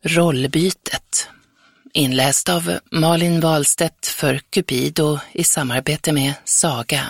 Rollbytet. Inläst av Malin Wahlstedt för Cupido i samarbete med Saga.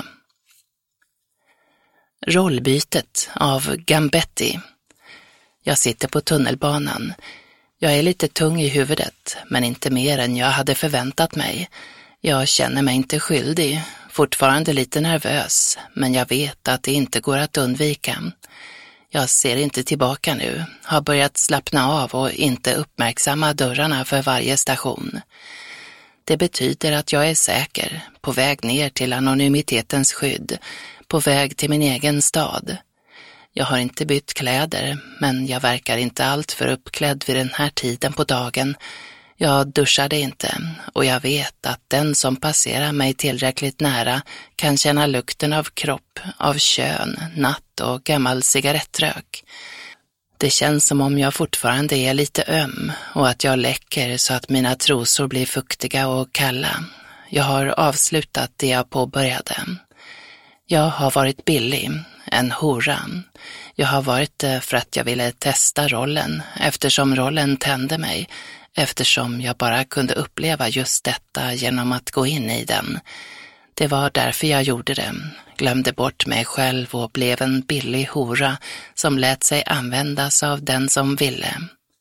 Rollbytet av Gambetti. Jag sitter på tunnelbanan. Jag är lite tung i huvudet, men inte mer än jag hade förväntat mig. Jag känner mig inte skyldig, fortfarande lite nervös, men jag vet att det inte går att undvika. Jag ser inte tillbaka nu, har börjat slappna av och inte uppmärksamma dörrarna för varje station. Det betyder att jag är säker, på väg ner till anonymitetens skydd, på väg till min egen stad. Jag har inte bytt kläder, men jag verkar inte allt för uppklädd vid den här tiden på dagen. Jag duschade inte och jag vet att den som passerar mig tillräckligt nära kan känna lukten av kropp, av kön, natt och gammal cigarettrök. Det känns som om jag fortfarande är lite öm och att jag läcker så att mina trosor blir fuktiga och kalla. Jag har avslutat det jag påbörjade. Jag har varit billig, en hora. Jag har varit det för att jag ville testa rollen, eftersom rollen tände mig, eftersom jag bara kunde uppleva just detta genom att gå in i den. Det var därför jag gjorde det, glömde bort mig själv och blev en billig hora som lät sig användas av den som ville.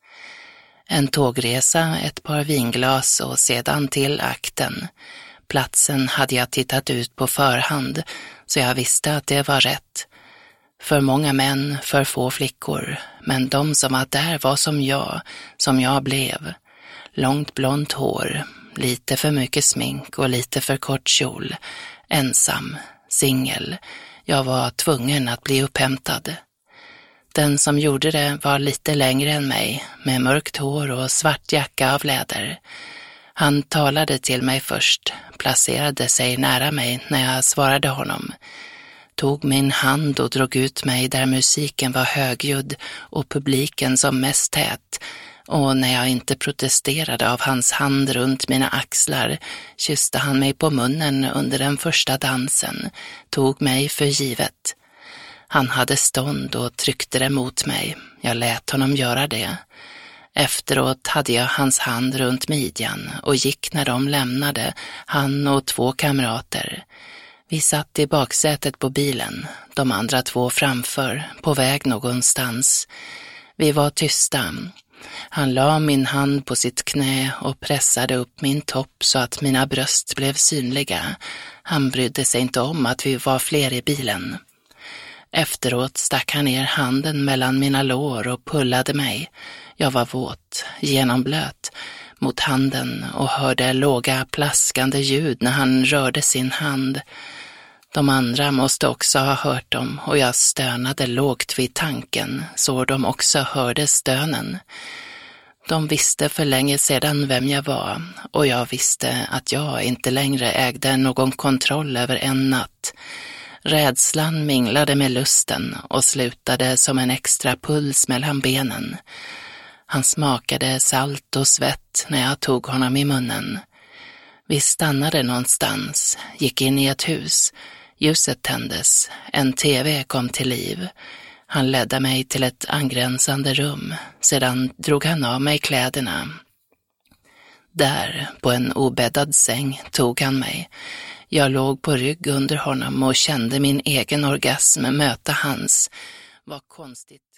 En tågresa, ett par vinglas och sedan till akten. Platsen hade jag tittat ut på förhand, så jag visste att det var rätt. För många män, för få flickor, men de som var där var som jag blev. Långt blont hår, lite för mycket smink och lite för kort kjol. Ensam, singel. Jag var tvungen att bli upphämtad. Den som gjorde det var lite längre än mig, med mörkt hår och svart jacka av läder. Han talade till mig först, placerade sig nära mig när jag svarade honom. Tog min hand och drog ut mig där musiken var högljudd och publiken som mest tät. Och när jag inte protesterade av hans hand runt mina axlar kysste han mig på munnen under den första dansen, tog mig för givet. Han hade stånd och tryckte det mot mig. Jag lät honom göra det. Efteråt hade jag hans hand runt midjan och gick när de lämnade, han och 2 kamrater. Vi satt i baksätet på bilen, de andra 2 framför, på väg någonstans. Vi var tysta. Han la min hand på sitt knä och pressade upp min topp så att mina bröst blev synliga. Han brydde sig inte om att vi var fler i bilen. Efteråt stack han ner handen mellan mina lår och pullade mig. Jag var våt, genomblöt mot handen och hörde låga plaskande ljud när han rörde sin hand. De andra måste också ha hört dem och jag stönade lågt vid tanken så de också hörde stönen. De visste för länge sedan vem jag var och jag visste att jag inte längre ägde någon kontroll över en natt. Rädslan minglade med lusten och slutade som en extra puls mellan benen. Han smakade salt och svett när jag tog honom i munnen. Vi stannade någonstans, gick in i ett hus. Ljuset tändes, en tv kom till liv. Han ledde mig till ett angränsande rum. Sedan drog han av mig kläderna. Där, på en obäddad säng, tog han mig. Jag låg på rygg under honom och kände min egen orgasm möta hans. Vad konstigt.